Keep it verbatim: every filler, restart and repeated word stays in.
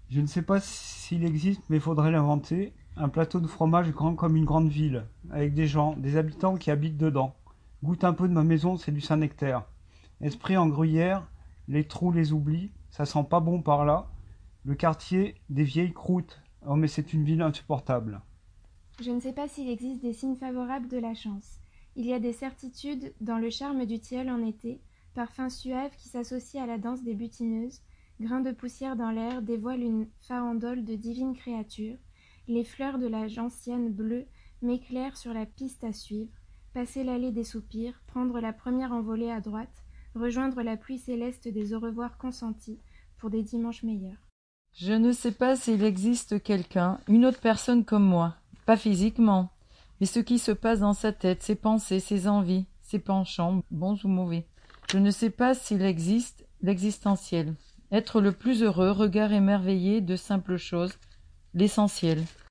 Je ne sais pas s'il existe, mais faudrait l'inventer. Un plateau de fromage grand comme une grande ville, avec des gens, des habitants qui habitent dedans. Goûte un peu de ma maison, c'est du Saint-Nectaire. Esprit en gruyère, les trous, les oublis, ça sent pas bon par là. Le quartier des vieilles croûtes. Oh mais c'est une ville insupportable. Je ne sais pas s'il existe des signes favorables de la chance. Il y a des certitudes dans le charme du tilleul en été, parfum suave qui s'associe à la danse des butineuses, grains de poussière dans l'air dévoilent une farandole de divines créatures, les fleurs de la gentiane bleue m'éclairent sur la piste à suivre, passer l'allée des soupirs, prendre la première envolée à droite, rejoindre la pluie céleste des au revoir consentis pour des dimanches meilleurs. Je ne sais pas s'il existe quelqu'un, une autre personne comme moi, pas physiquement, mais ce qui se passe dans sa tête, ses pensées, ses envies, ses penchants, bons ou mauvais. Je ne sais pas s'il existe l'existentiel, être le plus heureux, regard émerveillé de simples choses, l'essentiel.